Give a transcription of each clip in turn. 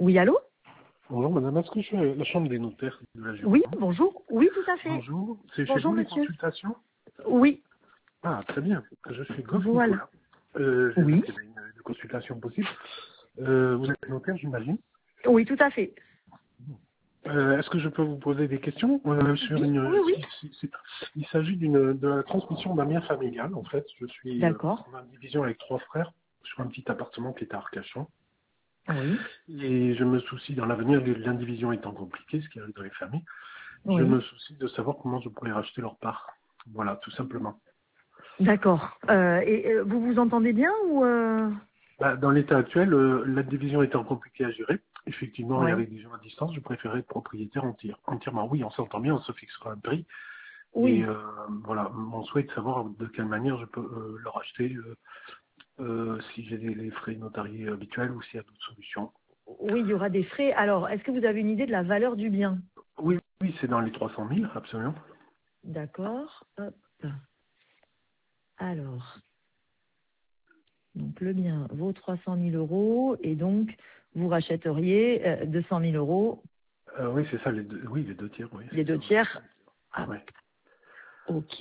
Oui, allô? Bonjour madame, est-ce que je suis à la chambre des notaires de la Oui, Gironde? bonjour. Oui, tout à fait. Bonjour, c'est chez Bonjour, vous les monsieur. consultations? Oui, Ah, très bien, je suis Goff voilà. Nicolas. J'ai vu Oui. qu'il y avait une consultation possible. Vous êtes notaire, j'imagine. Oui, tout à fait. Est-ce que je peux vous poser des questions sur Oui, oui, oui. Il s'agit de la transmission d'un bien familial, en fait. Je suis D'accord. en indivision avec 3 frères sur un petit appartement qui est à Arcachon. Oui. Et je me soucie, dans l'avenir, l'indivision étant compliquée, ce qui arrive dans les familles, je me Oui. soucie de savoir comment je pourrais racheter leur part. Voilà, tout simplement. D'accord. Vous vous entendez bien ou Dans l'état actuel, la division étant compliquée à gérer, effectivement, et Oui. avec des gens à distance, je préférais être propriétaire entièrement. Oui, on s'entend bien, on se fixera un prix. Et Oui. voilà, mon souhait est de savoir de quelle manière je peux le racheter, si j'ai les frais notariés habituels ou s'il y a d'autres solutions. Oui, il y aura des frais. Alors, est-ce que vous avez une idée de la valeur du bien? Oui, oui, c'est dans les 300 000, absolument. D'accord. Hop. Alors, donc le bien vaut 300 000 euros et donc vous rachèteriez 200 000 euros, Oui, c'est ça, oui, les 2 tiers, oui, les c'est deux ça. tiers. Ah, Oui. ok.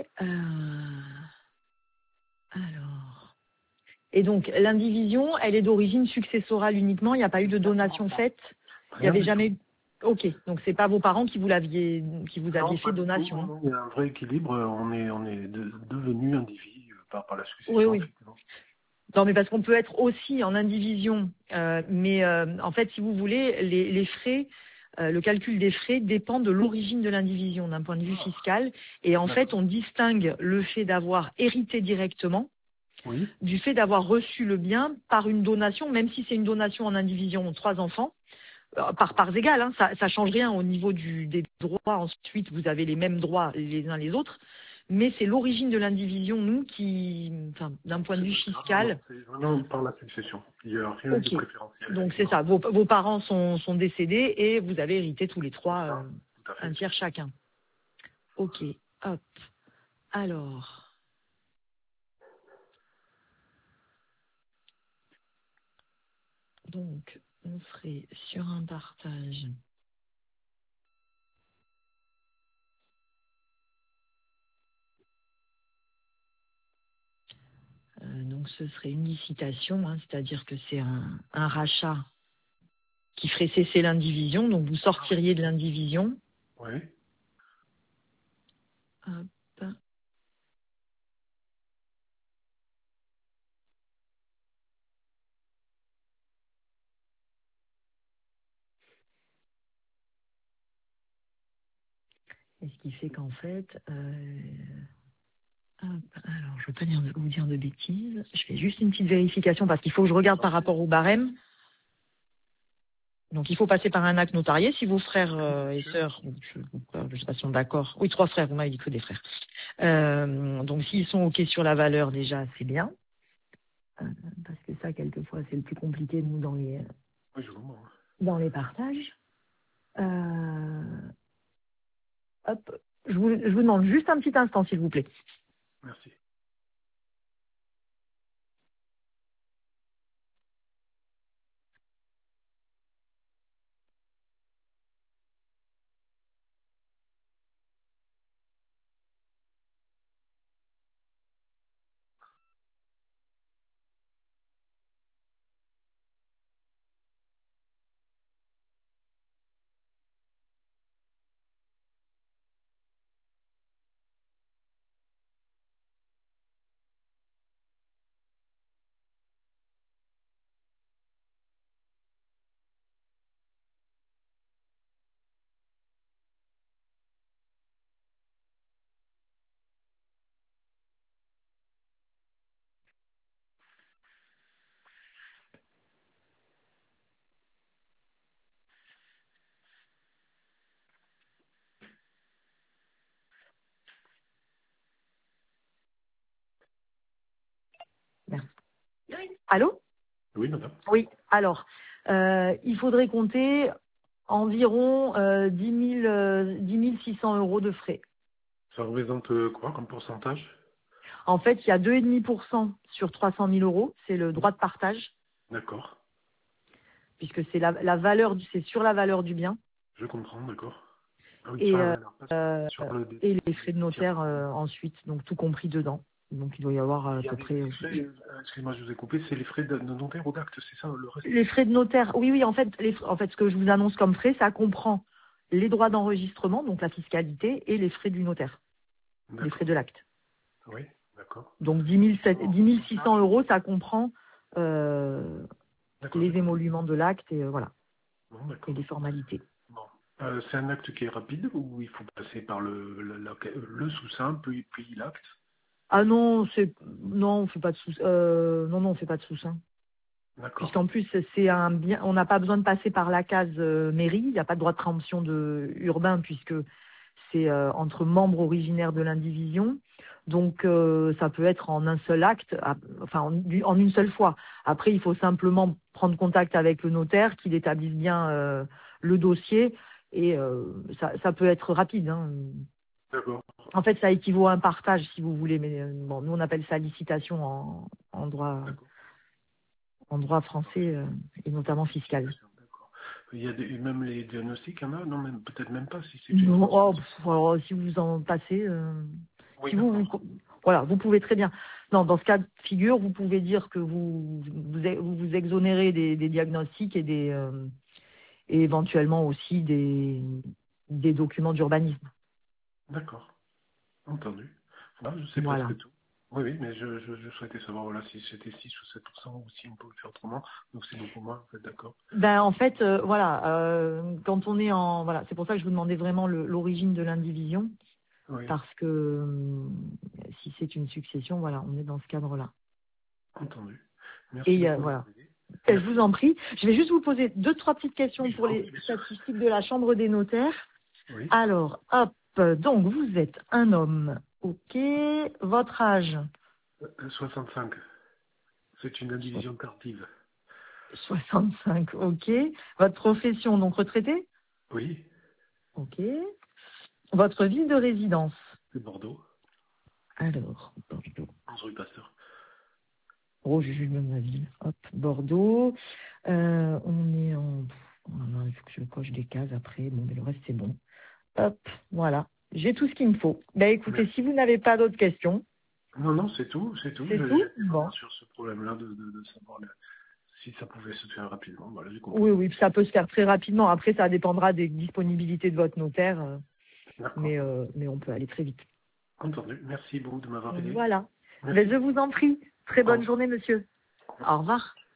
Alors. Et donc, l'indivision, elle est d'origine successorale uniquement. Il n'y a pas eu de Exactement donation ça. faite. Il n'y Rien avait du tout. jamais eu. Ok. Donc, c'est pas vos parents qui vous Non, aviez pas fait du tout. donation. Non, il y a un vrai équilibre. On est devenus indivis par la Oui, succession, oui. effectivement. Non, mais parce qu'on peut être aussi en indivision. Mais en fait, si vous voulez, les frais, le calcul des frais dépend de l'origine de l'indivision d'un point de vue Ah, fiscal. Et en fait, d'accord. on distingue le fait d'avoir hérité directement Oui, du fait d'avoir reçu le bien par une donation, même si c'est une donation en indivision 3 enfants, par oui. parts égales, hein, ça change rien au niveau des droits. Ensuite, vous avez les mêmes droits les uns les autres, mais c'est l'origine de l'indivision, nous, qui, enfin, d'un point de C'est pas pas vue le cas. Non, non, fiscal, c'est vraiment par la succession. Il n'y a rien eu de ok. préférentiel, Donc c'est effectivement. ça, vos parents sont décédés et vous avez hérité tous les C'est trois ça, tout à un fait. tiers chacun. Ok, hop. Alors, donc, on serait sur un partage. Donc ce serait une licitation, hein, c'est-à-dire que c'est un rachat qui ferait cesser l'indivision, donc vous Ah oui. sortiriez de l'indivision. Oui. Hop. Et ce qui fait qu'en fait, hop, alors je ne veux pas vous dire de bêtises, je fais juste une petite vérification parce qu'il faut que je regarde par rapport au barème. Donc il faut passer par un acte notarié si vos frères Bien et sûr. sœurs, je ne sais pas si on est d'accord, oui 3 frères, vous m'avez dit que des frères. Donc s'ils sont OK sur la valeur déjà, c'est bien. Parce que ça, quelquefois, c'est le plus compliqué, nous, Oui, je vous comprends. dans les partages. Euh, hop, je vous demande juste un petit instant, s'il vous plaît. Merci. Merci. Allô? Oui, madame. Oui. Alors, il faudrait compter environ 10 600 euros de frais. Ça représente quoi comme pourcentage? En fait, il y a 2,5% sur 300 000 euros. C'est le droit de partage. D'accord. puisque c'est la valeur, c'est sur la valeur du bien. Je comprends, d'accord. Ah oui, Et, sur la valeur, pas sur le et les frais de notaire ensuite, donc tout compris dedans. Donc il doit y avoir à Il y a peu près... des frais, excusez-moi, je vous ai coupé, c'est les frais de notaire au d'acte, c'est ça, le reste? Les frais de notaire, oui, en fait, ce que je vous annonce comme frais, ça comprend les droits d'enregistrement, donc la fiscalité, et les frais du notaire, les frais D'accord. de l'acte. Oui, d'accord. Donc 10 600 euros, ça comprend D'accord, les d'accord. émoluments de l'acte et voilà, Bon, et d'accord. les formalités. Bon. C'est un acte qui est rapide ou il faut passer par le sous-seing, puis l'acte? Ah non, non, on fait pas de sous, non, on fait pas de sous-seing. D'accord. Puisqu'en plus, c'est un bien, on n'a pas besoin de passer par la case mairie, il n'y a pas de droit de préemption urbain puisque c'est entre membres originaires de l'indivision. Donc, ça peut être en un seul acte, enfin en une seule fois. Après, il faut simplement prendre contact avec le notaire, qu'il établisse bien le dossier, et ça peut être rapide, hein. D'accord. En fait, ça équivaut à un partage, si vous voulez, mais bon, nous on appelle ça licitation D'accord. en droit français et notamment fiscal. D'accord. Il y a même les diagnostics, il y en a? Non, même, peut-être même pas si c'est une Non, fois oh, sur... alors, si vous en passez, Oui, si d'accord. voilà, vous pouvez très bien. Non, dans ce cas de figure, vous pouvez dire que vous exonérez des diagnostics et éventuellement aussi des documents d'urbanisme. D'accord. Entendu. Voilà, je sais Voilà. presque tout. Oui, oui, mais je souhaitais savoir voilà, si c'était 6 ou 7% ou si on pouvait faire autrement. Donc c'est bon pour moi, en fait, d'accord. Ben en fait, voilà, quand on est voilà, c'est pour ça que je vous demandais vraiment l'origine de l'indivision, Oui, parce que si c'est une succession, voilà, on est dans ce cadre-là. entendu. Merci Et beaucoup de voilà. m'avoir aidé. Je vous Merci. en prie. Je vais juste vous poser 2, 3 petites questions Oui, je pour vous en les prie, bien sûr. statistiques de la Chambre des notaires. Oui, Alors, hop, donc vous êtes un homme. Ok. Votre âge? 65. C'est une indivision tardive. 65. Ok. Votre profession, donc retraité? Oui, Ok. Votre ville de résidence? c'est Bordeaux, Alors, Bordeaux. 11 rue Pasteur. Oh, j'ai juste ma ville. Hop, Bordeaux. On est en... Oh non, il faut que je coche des cases après. Bon, mais le reste, c'est bon. Hop, voilà. J'ai tout ce qu'il me faut. Ben écoutez, Merci. si vous n'avez pas d'autres questions, Non, non, c'est tout, c'est tout. c'est tout? J'étais vraiment Bon. sur ce problème-là de savoir si ça pouvait se faire rapidement. Voilà, j'ai Oui, compris. oui, ça peut se faire très rapidement. Après, ça dépendra des disponibilités de votre notaire, D'accord. mais on peut aller très vite. Entendu. Merci beaucoup de m'avoir aidé. Voilà. Mais Merci. je vous en prie. Très Au bonne revoir. journée, monsieur. Au revoir.